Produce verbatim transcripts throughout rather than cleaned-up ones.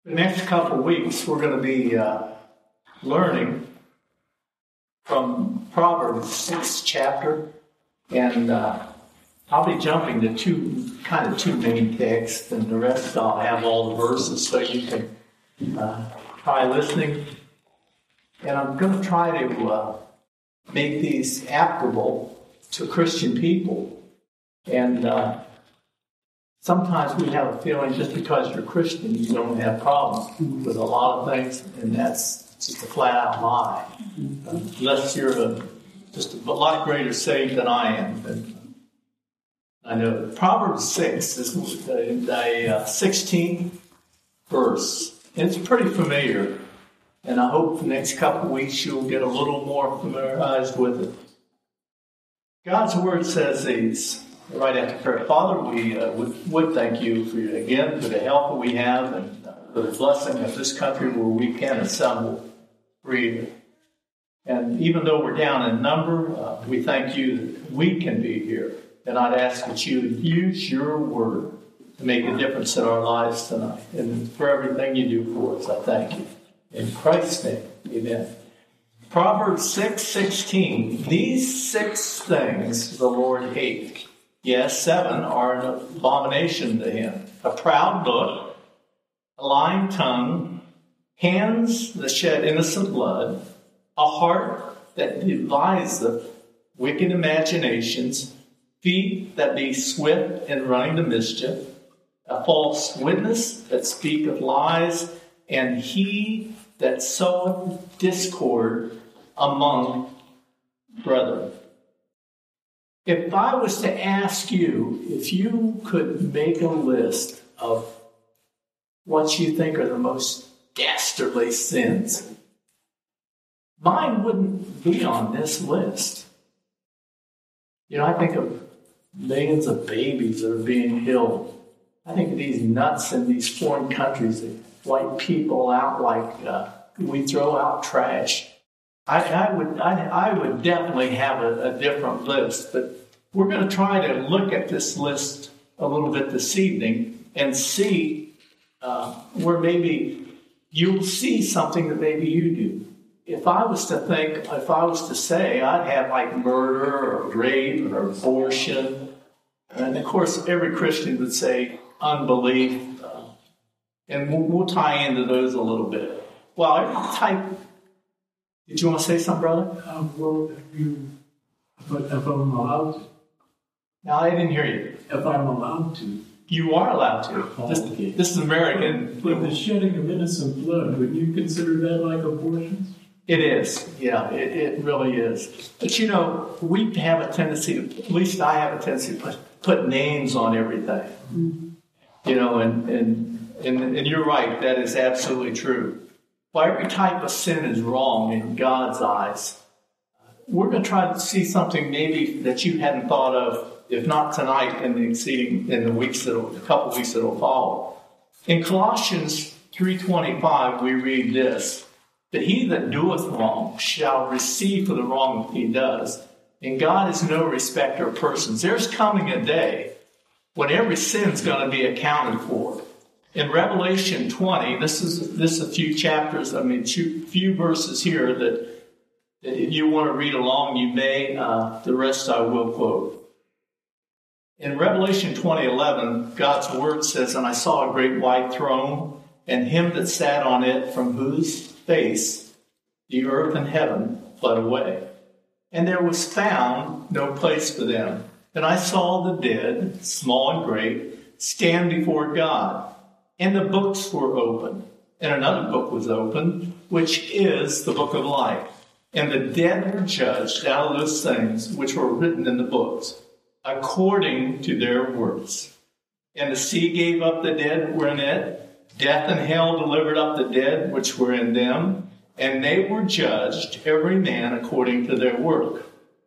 The next couple of weeks, we're going to be uh, learning from Proverbs sixth chapter, and uh, I'll be jumping to two kind of two main texts, and the rest I'll have all the verses so you can uh, try listening. And I'm going to try to uh, make these applicable to Christian people. And uh, sometimes we have a feeling just because you're Christian, you don't have problems with a lot of things, and that's just a flat-out lie. Unless you're a, just a lot greater saved than I am. And I know Proverbs six is the sixteenth verse. And it's pretty familiar. And I hope the next couple of weeks you'll get a little more familiarized with it. God's word says these. Right after prayer. Father, we uh, would, would thank you for again for the help that we have and uh, for the blessing of this country where we can assemble freely. And even though we're down in number, uh, we thank you that we can be here. And I'd ask that you would use your word to make a difference in our lives tonight. And for everything you do for us, I thank you. In Christ's name, amen. Proverbs six sixteen. These six things the Lord hates. Yes, seven are an abomination to him. A proud look, a lying tongue, hands that shed innocent blood, a heart that deviseth wicked imaginations, feet that be swift in running to mischief, a false witness that speaketh lies, and he that soweth discord among brethren. If I was to ask you if you could make a list of what you think are the most dastardly sins, mine wouldn't be on this list. You know, I think of millions of babies that are being killed. I think of these nuts in these foreign countries that wipe people out like uh, we throw out trash. I, I would I, I would definitely have a, a different list, but we're going to try to look at this list a little bit this evening and see uh, where maybe you'll see something that maybe you do. If I was to think, if I was to say, I'd have like murder or rape or abortion, and of course every Christian would say unbelief, uh, and we'll, we'll tie into those a little bit. Well, every type. Did you want to say something, brother? Um, well, if you, but if I'm allowed to. No, I didn't hear you. If I'm allowed to. You are allowed to. Oh, this, okay. this is American. But the shedding of innocent blood, would you consider that like abortions? It is. Yeah, it, it really is. But you know, we have a tendency, to, at least I have a tendency to put, put names on everything. Mm-hmm. You know, and, and, and, and you're right. That is absolutely true. Well, every type of sin is wrong in God's eyes. We're going to try to see something maybe that you hadn't thought of, if not tonight, in the exceeding in the weeks that a couple of weeks that will follow. In Colossians three twenty-five, we read this: "But he that doeth wrong shall receive for the wrong that he does. And God is no respecter of persons." There's coming a day when every sin's going to be accounted for. In Revelation twenty, this is this is a few chapters, I mean, few, few verses here that, that if you want to read along, you may. Uh, the rest I will quote. In Revelation twenty eleven, God's word says, "And I saw a great white throne, and him that sat on it, from whose face the earth and heaven fled away. And there was found no place for them. And I saw the dead, small and great, stand before God. And the books were opened, and another book was opened, which is the book of life. And the dead were judged out of those things which were written in the books, according to their works. And the sea gave up the dead that were in it. Death and hell delivered up the dead which were in them. And they were judged, every man according to their work."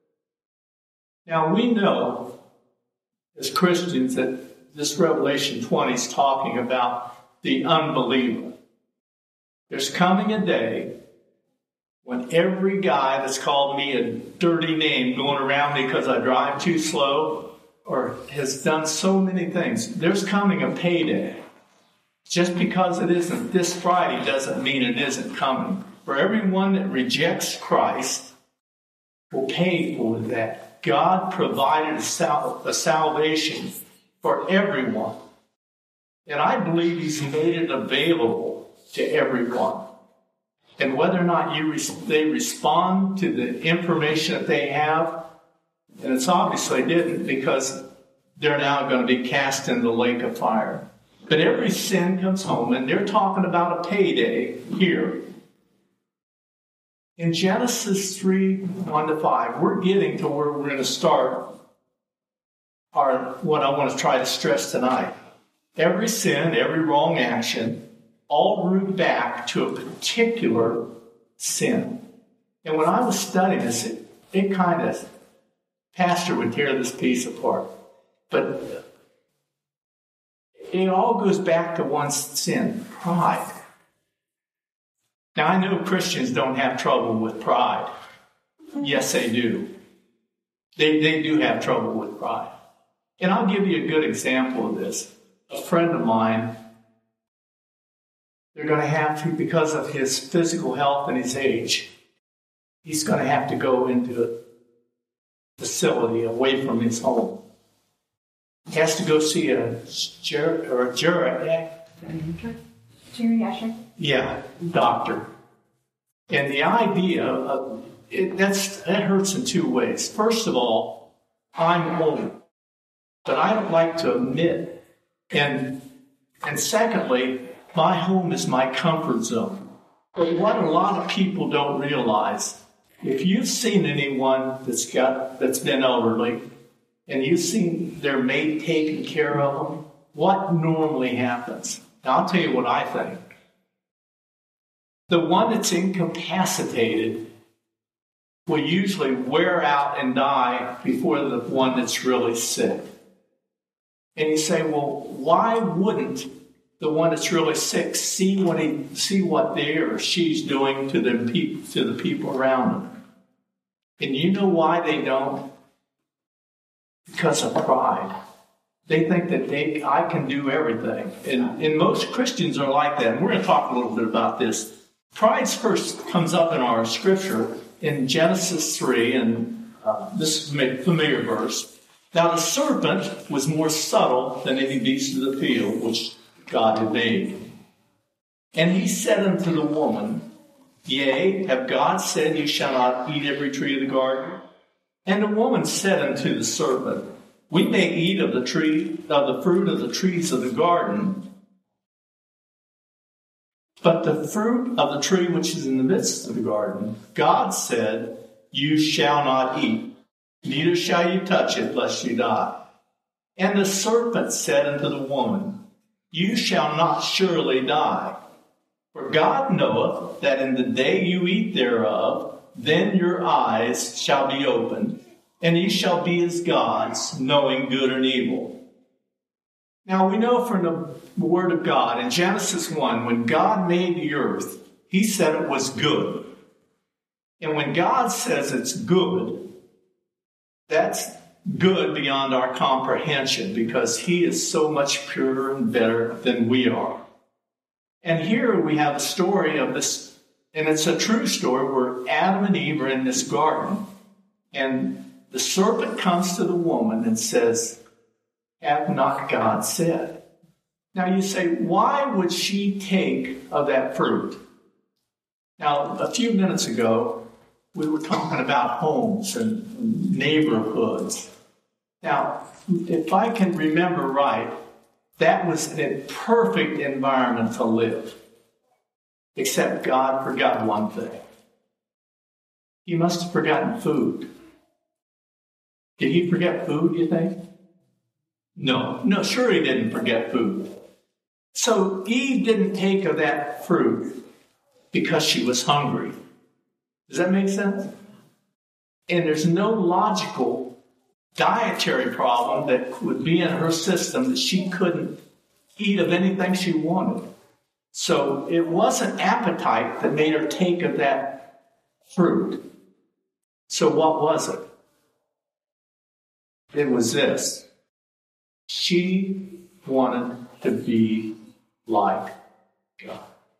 Now we know, as Christians, that this Revelation twenty is talking about the unbeliever. There's coming a day when every guy that's called me a dirty name going around me because I drive too slow or has done so many things, there's coming a payday Just because it isn't this Friday doesn't mean it isn't coming. For everyone that rejects Christ will pay for that. God provided a, sal- a salvation for everyone. And I believe He's made it available to everyone. And whether or not you res- they respond to the information that they have, and it's obviously didn't, because they're now going to be cast in the lake of fire. But every sin comes home, and they're talking about a payday here. In Genesis three, one to five, we're getting to where we're going to start our, what I want to try to stress tonight. Every sin, every wrong action, all root back to a particular sin. And when I was studying this, it, it kind of, Pastor would tear this piece apart. But it all goes back to one sin, pride. Now, I know Christians don't have trouble with pride. Yes, they do. They, they do have trouble with pride. And I'll give you a good example of this. A friend of mine, they're going to have to, because of his physical health and his age, he's going to have to go into a facility away from his home. He has to go see a ger- or a geriatric. Geriatric. Yeah, doctor. And the idea of it, that's that hurts in two ways. First of all, I'm old, but I don't like to admit. And and secondly, my home is my comfort zone. But what a lot of people don't realize, if you've seen anyone that's got that's been elderly, and you've seen their mate taking care of them, what normally happens? Now, I'll tell you what I think. The one that's incapacitated will usually wear out and die before the one that's really sick. And you say, well, why wouldn't the one that's really sick see what he see what they or she's doing to them people to the people around them? And you know why they don't? Because of pride. They think that they I can do everything. And, and most Christians are like that. And we're going to talk a little bit about this. Pride first comes up in our scripture in Genesis three, and uh, this is a familiar verse. Now the serpent was more subtle than any beast of the field which God had made. And he said unto the woman, Yea, have God said, You shall not eat every tree of the garden? And the woman said unto the serpent, We may eat of the tree, of the fruit of the trees of the garden, but the fruit of the tree which is in the midst of the garden, God said, You shall not eat, neither shall you touch it, lest you die. And the serpent said unto the woman, You shall not surely die. For God knoweth that in the day you eat thereof, then your eyes shall be opened, and ye shall be as gods, knowing good and evil. Now we know from the Word of God in Genesis one, when God made the earth, He said it was good. And when God says it's good, that's good beyond our comprehension, because He is so much purer and better than we are. And here we have a story of this, and it's a true story, where Adam and Eve are in this garden, and the serpent comes to the woman and says, Hath not God said? Now you say, why would she take of that fruit? Now, a few minutes ago, we were talking about homes and neighborhoods. Now, if I can remember right, that was a perfect environment to live. Except God forgot one thing. He must have forgotten food. Did He forget food, you think? No, no, sure He didn't forget food. So Eve didn't take of that fruit because she was hungry. Does that make sense? And there's no logical dietary problem that would be in her system that she couldn't eat of anything she wanted. So it wasn't appetite that made her take of that fruit. So what was it? It was this. She wanted to be like God.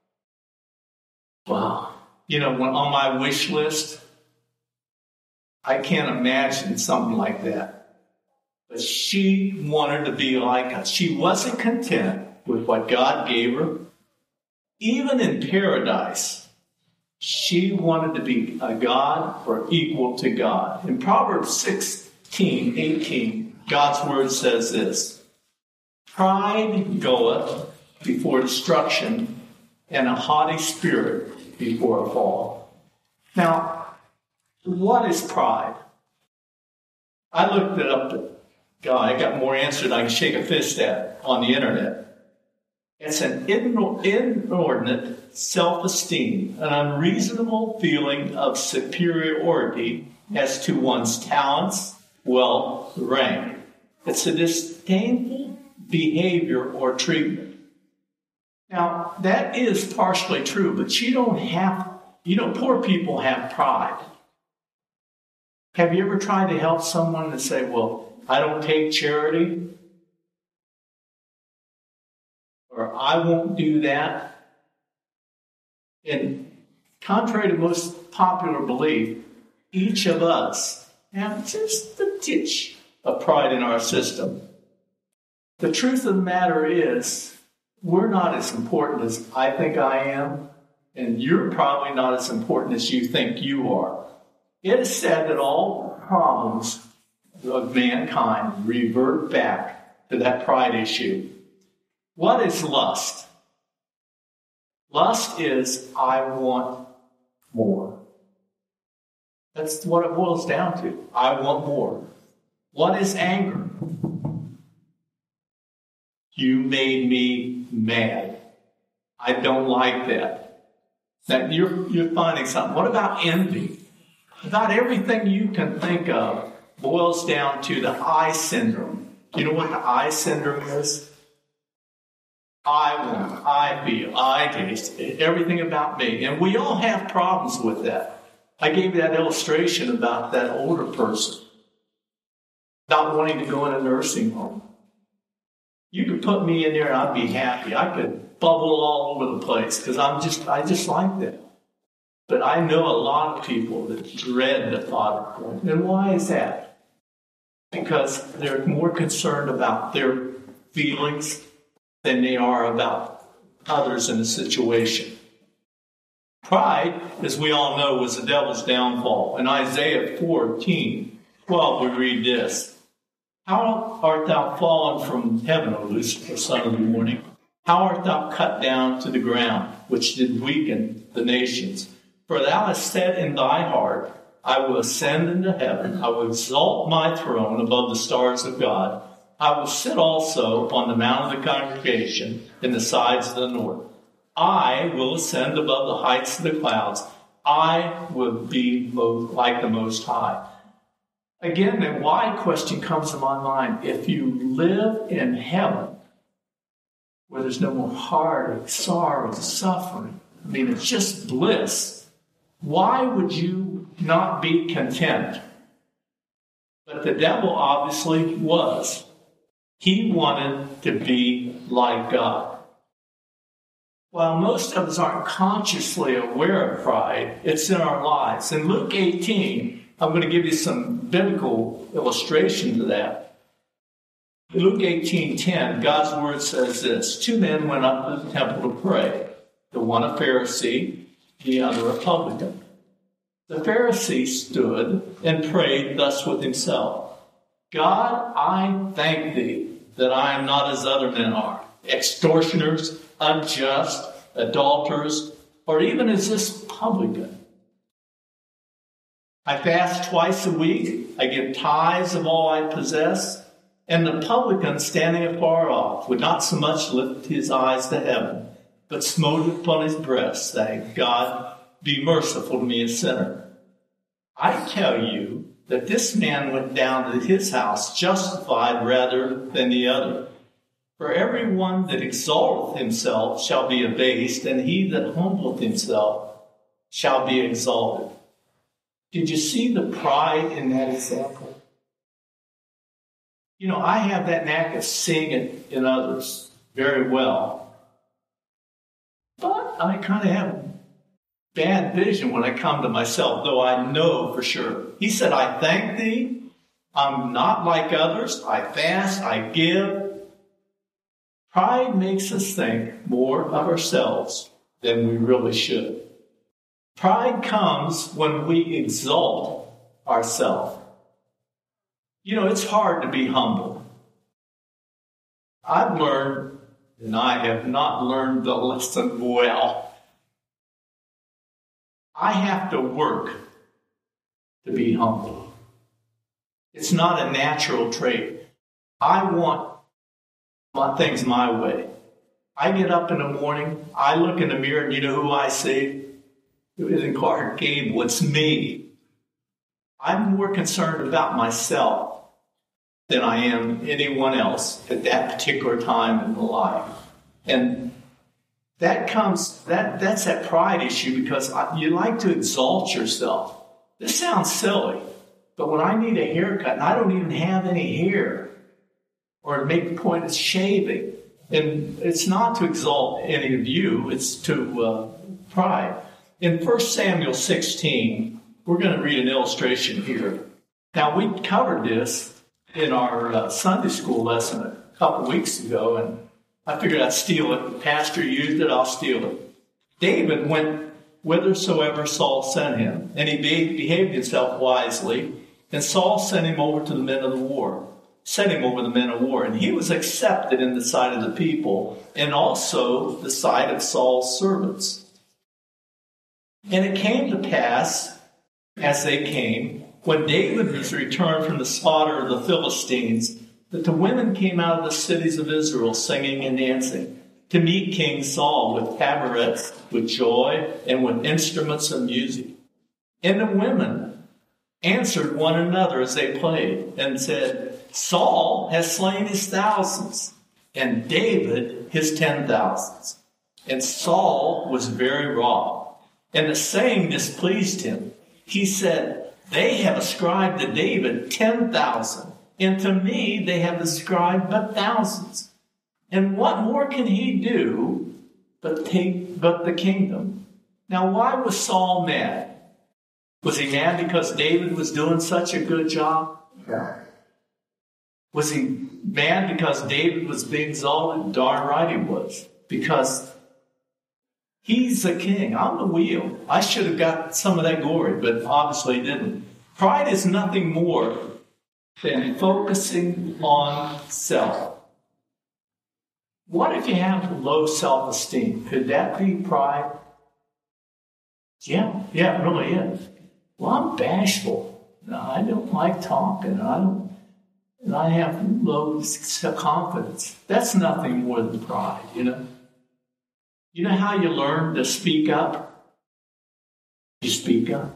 Wow. You know, when on my wish list, I can't imagine something like that. But she wanted to be like us. She wasn't content with what God gave her. Even in paradise, she wanted to be a God or equal to God. In Proverbs sixteen, eighteen, God's word says this: pride goeth before destruction, and a haughty spirit before a fall. Now, what is pride? I looked it up. God, I got more answers than I can shake a fist at on the internet. It's an inordinate self-esteem, an unreasonable feeling of superiority as to one's talents, wealth, rank. It's a disdainful behavior or treatment. Now, that is partially true, but you don't have, you know, poor people have pride. Have you ever tried to help someone and say, well, I don't take charity? Or I won't do that? And contrary to most popular belief, each of us have just a titch of pride in our system. The truth of the matter is, we're not as important as I think I am, and you're probably not as important as you think you are. It is said that all problems of mankind revert back to that pride issue. What is lust? Lust is, I want more. That's what it boils down to. I want more. What is anger? You made me mad. I don't like that. Now, you're, you're finding something. What about envy? About everything you can think of boils down to the I syndrome. Do you know what the I syndrome is? I want, I feel, I taste, everything about me. And we all have problems with that. I gave you that illustration about that older person not wanting to go in a nursing home. You could put me in there and I'd be happy. I could bubble all over the place because I'm just, I just like that. But I know a lot of people that dread the thought of going. And why is that? Because they're more concerned about their feelings than they are about others in the situation. Pride, as we all know, was the devil's downfall. In Isaiah fourteen twelve, we read this: How art thou fallen from heaven, O Lucifer, son of the morning? How art thou cut down to the ground, which did weaken the nations? For thou hast said in thy heart, I will ascend into heaven. I will exalt my throne above the stars of God. I will sit also on the mount of the congregation in the sides of the north. I will ascend above the heights of the clouds. I will be most, like the Most High. Again, the why question comes to my mind. If you live in heaven, where there's no more heartache, sorrow, suffering, I mean, it's just bliss, why would you not be content? But the devil obviously was. He wanted to be like God. While most of us aren't consciously aware of pride, it's in our lives. In Luke eighteen, I'm going to give you some biblical illustration to that. In Luke eighteen ten, God's word says this: Two men went up to the temple to pray, the one a Pharisee, the other a publican. The Pharisee stood and prayed thus with himself: God, I thank thee that I am not as other men are, extortioners, unjust, adulterers, or even as this publican. I fast twice a week, I give tithes of all I possess, and the publican, standing afar off, would not so much lift his eyes to heaven, but smote upon his breast, saying, God, be merciful to me, a sinner. I tell you that this man went down to his house justified rather than the other. For every one that exalteth himself shall be abased, and he that humbleth himself shall be exalted. Did you see the pride in that example? You know, I have that knack of seeing it in others very well. I, I kind of have bad vision when I come to myself, though I know for sure. He said, I thank thee. I'm not like others. I fast. I give. Pride makes us think more of ourselves than we really should. Pride comes when we exalt ourselves. You know, it's hard to be humble. I've learned, and I have not learned the lesson well. I have to work to be humble. It's not a natural trait. I want my things my way. I get up in the morning, I look in the mirror, and you know who I see? It isn't Clark Gable, it's me. I'm more concerned about myself than I am anyone else at that particular time in the life. And that comes, that that's that pride issue because I, you like to exalt yourself. This sounds silly, but when I need a haircut and I don't even have any hair, or to make the point of shaving, and it's not to exalt any of you, it's to uh, pride. In First Samuel sixteen, we're going to read an illustration here. Now, we covered this in our uh, Sunday school lesson a couple weeks ago, and I figured I'd steal it. The pastor used it, I'll steal it. David went whithersoever Saul sent him, and he behaved himself wisely, and Saul sent him over to the men of the war, set him over the men of war, and he was accepted in the sight of the people, and also the sight of Saul's servants. And it came to pass, as they came, when David was returned from the slaughter of the Philistines, that the women came out of the cities of Israel singing and dancing to meet King Saul with tabrets, with joy, and with instruments of music. And the women answered one another as they played and said, Saul has slain his thousands, and David his ten thousands. And Saul was very wroth, and the saying displeased him. He said, they have ascribed to David ten thousand, and to me they have ascribed but thousands. And what more can he do but take but the kingdom? Now, why was Saul mad? Was he mad because David was doing such a good job? Yeah. Was he mad because David was being exalted? Darn right he was. Because he's the king. I'm the wheel. I should have got some of that glory, but obviously didn't. Pride is nothing more than focusing on self. What if you have low self-esteem? Could that be pride? Yeah, yeah, it really is. Well, I'm bashful. No, I don't like talking. I don't, and I have low self-confidence. That's nothing more than pride, you know. You know how you learn to speak up? You speak up.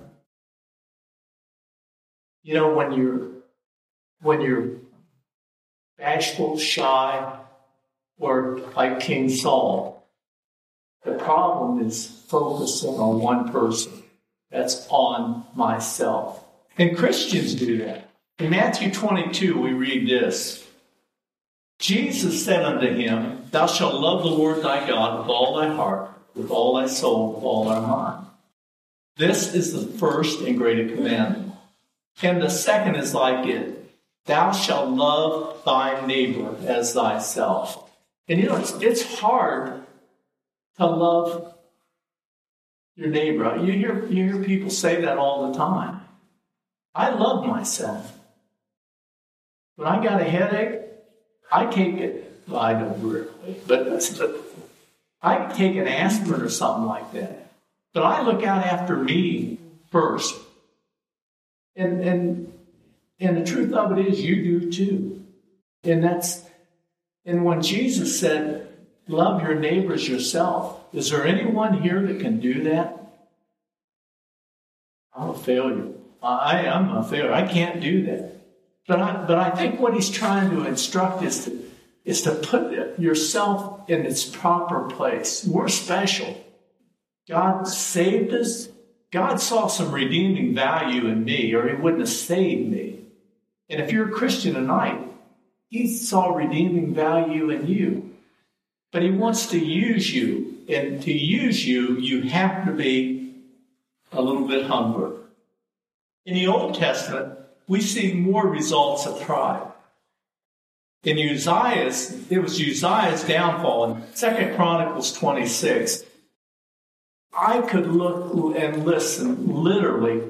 You know, when you're when you're bashful, shy, or like King Saul, the problem is focusing on one person. That's on myself. And Christians do that. In Matthew twenty-two, we read this. Jesus said unto him, thou shalt love the Lord thy God with all thy heart, with all thy soul, with all thy mind. This is the first and greatest commandment. And the second is like it. Thou shalt love thy neighbor as thyself. And you know, it's, it's hard to love your neighbor. You hear, you hear people say that all the time. I love myself. When I got a headache, I take it. Well, I don't really, but I take an aspirin or something like that. But I look out after me first. And and and the truth of it is, you do too. And that's and when Jesus said, "Love your neighbors yourself," is there anyone here that can do that? I'm a failure. I am a failure. I can't do that. But I, but I think what he's trying to instruct is to, is to put yourself in its proper place. We're special. God saved us. God saw some redeeming value in me, or he wouldn't have saved me. And if you're a Christian tonight, he saw redeeming value in you. But he wants to use you. And to use you, you have to be a little bit humble. In the Old Testament, we see more results of pride. In Uzziah's, it was Uzziah's downfall. In Second Chronicles twenty-six, I could look and listen literally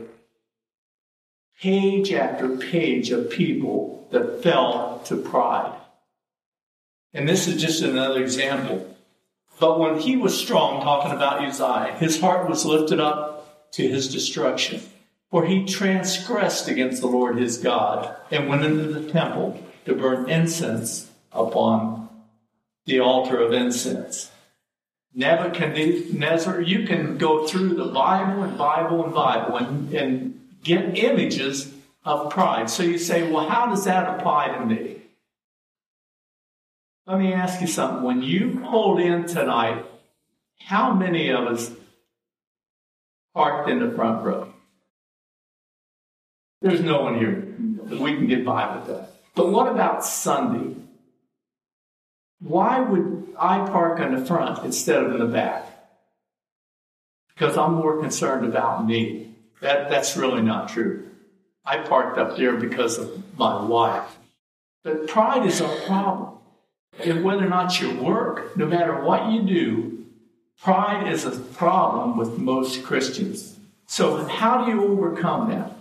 page after page of people that fell to pride. And this is just another example. But when he was strong, talking about Uzziah, his heart was lifted up to his destruction. For he transgressed against the Lord his God and went into the temple to burn incense upon the altar of incense. Nebuchadnezzar, you can go through the Bible and Bible and Bible and, and get images of pride. So you say, well, how does that apply to me? Let me ask you something. When you pulled in tonight, how many of us parked in the front row? There's no one here. We can get by with that. But what about Sunday? Why would I park in the front instead of in the back? Because I'm more concerned about me. That, that's really not true. I parked up there because of my wife. But pride is our problem. And whether or not you work, no matter what you do, pride is a problem with most Christians. So how do you overcome that?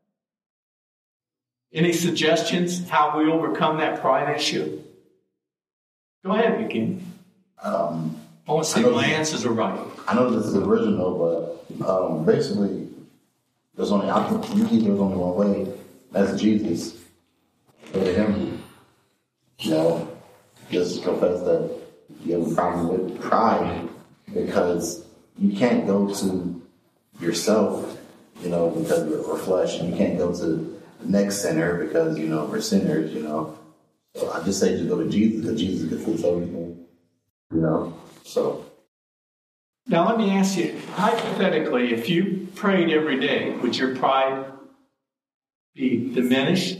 Any suggestions how we overcome that pride issue? Go ahead, begin. Um, I want to see if my answers are right. I know this is original, but um, basically, there's only I think usually there's only one way. That's Jesus. Go to Him. You know, just confess that you have a problem with pride because you can't go to yourself, you know, because we're flesh, and you can't go to the next sinner because, you know, we're sinners, you know. So I just say to go to Jesus because Jesus can fix everything, you know. So. Now let me ask you, hypothetically, if you prayed every day, would your pride be diminished?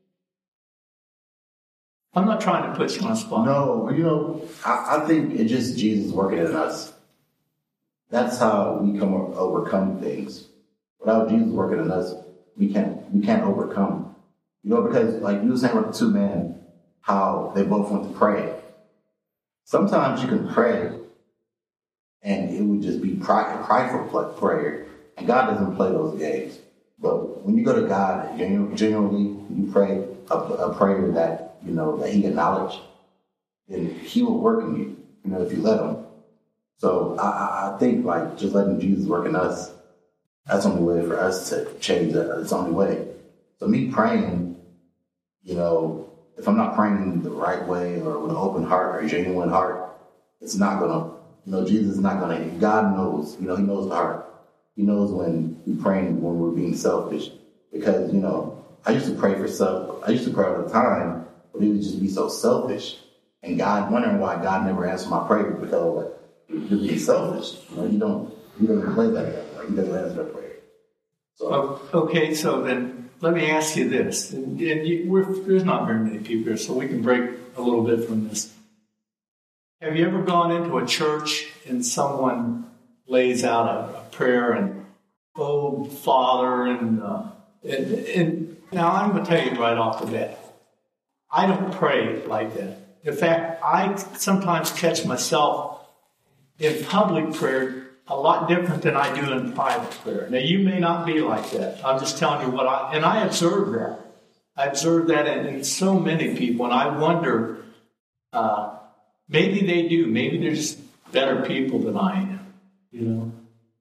I'm not trying to put you on a spot. No, you know, I, I think it's just Jesus working in us. That's how we come overcome things. Without Jesus working in us, we can't we can't overcome. You know, because like you were saying with the two men, how they both went to pray. Sometimes you can pray and it would just be pride, prideful prayer. And God doesn't play those games. But when you go to God, genu- genuinely, you pray a, a prayer that, you know, that He acknowledged, then He will work in you, you know, if you let Him. So I, I think, like, just letting Jesus work in us, that's the only way for us to change that. It's the only way. So me praying, you know, if I'm not praying the right way or with an open heart or a genuine heart, it's not going to, you know, Jesus is not going to, God knows, you know, He knows the heart. He knows when we're praying, when we're being selfish. Because, you know, I used to pray for self, I used to pray all the time, but it would just be so selfish. And God, wondering why God never answered my prayer because, like, you're being selfish. You know, you don't, you don't play that way. Like, He doesn't answer that prayer. So. Oh, okay, so then let me ask you this. And, and you, we're, there's not very many people here, so we can break a little bit from this. Have you ever gone into a church and someone lays out a, a prayer and, oh, Father, and, uh, and, and now I'm going to tell you right off the bat, I don't pray like that. In fact, I sometimes catch myself in public prayer a lot different than I do in private prayer. Now, you may not be like that. I'm just telling you what I, and I observe that. I observe that in, in so many people, and I wonder, uh, maybe they do. Maybe they're just better people than I am, you know.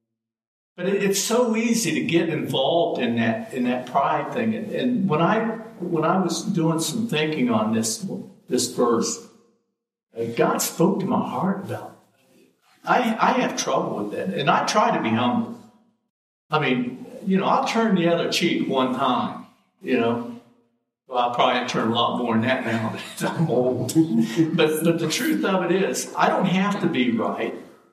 But it, it's so easy to get involved in that in that pride thing. And, and when I when I was doing some thinking on this this verse, uh, God spoke to my heart about it. I, I have trouble with that, and I try to be humble. I mean, you know, I'll turn the other cheek one time, you know. Well, I'll probably turn a lot more than that now that I'm old. but, but the truth of it is, I don't have to be right.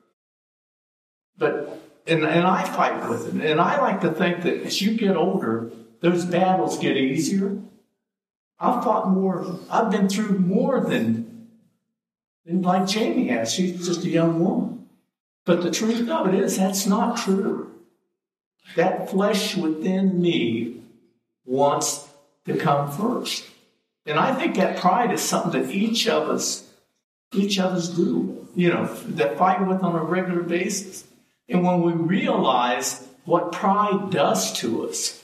But and, and I fight with it. And I like to think that as you get older, those battles get easier. I've fought more. I've been through more than And like Jamie has, she's just a young woman. But the truth of it is, that's not true. That flesh within me wants to come first. And I think that pride is something that each of us, each of us do, you know, that fight with on a regular basis. And when we realize what pride does to us,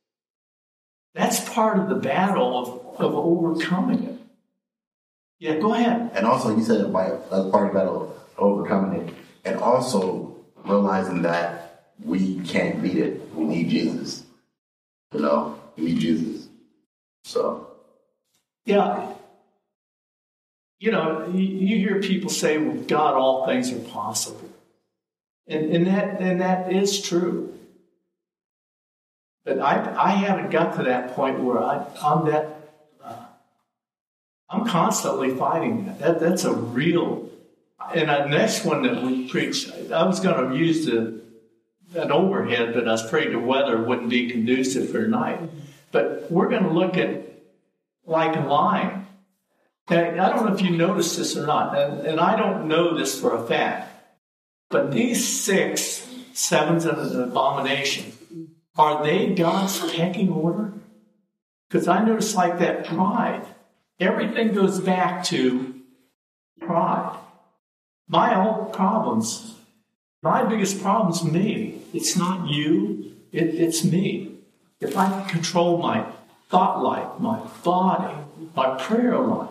that's part of the battle of, of overcoming it. Yeah, go ahead. And also, you said it by as part of the battle of overcoming it, and also realizing that we can't beat it. We need Jesus. You know, we need Jesus. So. Yeah. You know, you, you hear people say, with God, all things are possible. And, and, that, and that is true. But I, I haven't got to that point where I, I'm that, uh, I'm constantly fighting that. that. That's a real, and the next one that we preached, I was going to use the, an overhead, but I was afraid the weather wouldn't be conducive for tonight. But we're going to look at like lying. Okay, I don't know if you noticed this or not, and, and I don't know this for a fact, but these six, sevens of an abomination, are they God's pecking order? Because I notice like that pride, everything goes back to pride. My old problems, my biggest problem's me. It's not you, it, it's me. If I can control my thought life, my body, my prayer life,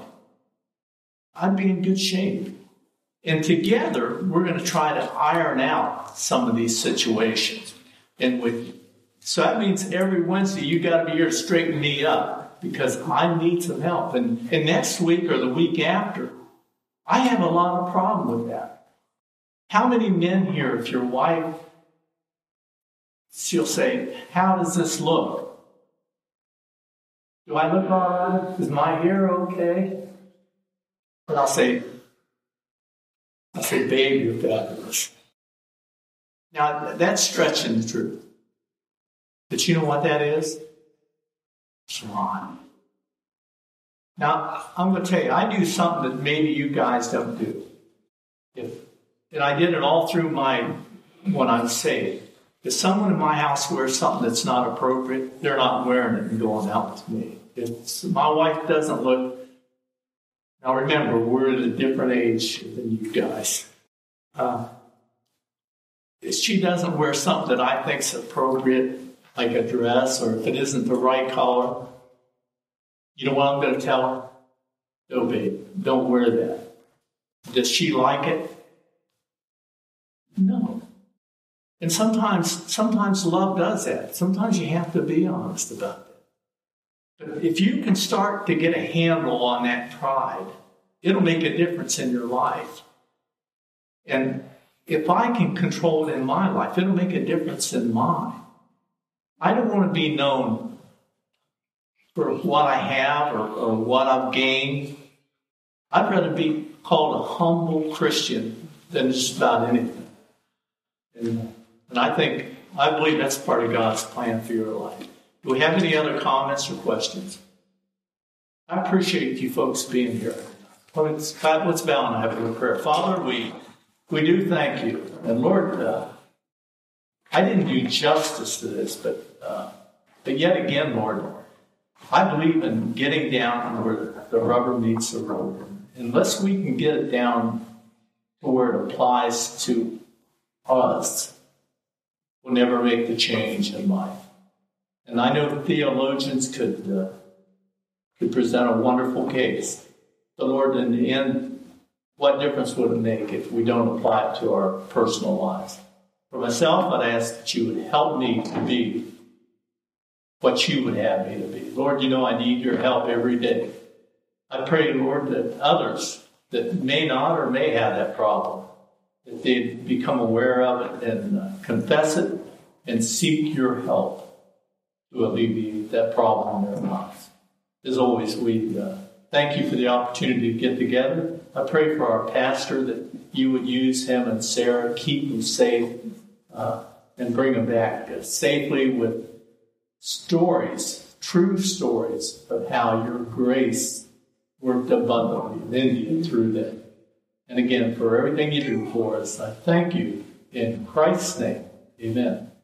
I'd be in good shape. And together, we're going to try to iron out some of these situations. And with so that means every Wednesday you got to be here to straighten me up because I need some help. And, and next week or the week after, I have a lot of problem with that. How many men here, if your wife, she'll say, how does this look? Do I look all right? Is my hair okay? And I'll say, I'll say, babe, you're fabulous. Now, that's stretching the truth. But you know what that is? It's lying. Now, I'm going to tell you, I do something that maybe you guys don't do. If, and I did it all through my, when I'm saved. If someone in my house wears something that's not appropriate, they're not wearing it and going out with me. If my wife doesn't look, now remember, we're at a different age than you guys. Uh, if she doesn't wear something that I think's appropriate, like a dress, or if it isn't the right color, you know what I'm going to tell her? No, babe, don't wear that. Does she like it? No. And sometimes, sometimes love does that. Sometimes you have to be honest about that. But if you can start to get a handle on that pride, it'll make a difference in your life. And if I can control it in my life, it'll make a difference in mine. I don't want to be known for what I have or, or what I've gained. I'd rather be called a humble Christian than just about anything. And, and I think, I believe that's part of God's plan for your life. Do we have any other comments or questions? I appreciate you folks being here. Let's bow and have a little prayer. Father, we we do thank you. And Lord, uh, I didn't do justice to this, but uh, but yet again, Lord, I believe in getting down where the rubber meets the road. Unless we can get it down to where it applies to us, we'll never make the change in life. And I know theologians could uh, could present a wonderful case. But Lord, in the end, what difference would it make if we don't apply it to our personal lives? For myself, I'd ask that you would help me to be what you would have me to be. Lord, you know I need your help every day. I pray, Lord, that others that may not or may have that problem, that they'd become aware of it and uh, confess it and seek your help to alleviate that problem in their lives. As always, we uh, thank you for the opportunity to get together. I pray for our pastor that you would use him and Sarah, keep them safe, uh, and bring them back uh, safely with stories, true stories of how your grace worked abundantly in India through them. And again, for everything you do for us, I thank you in Christ's name. Amen.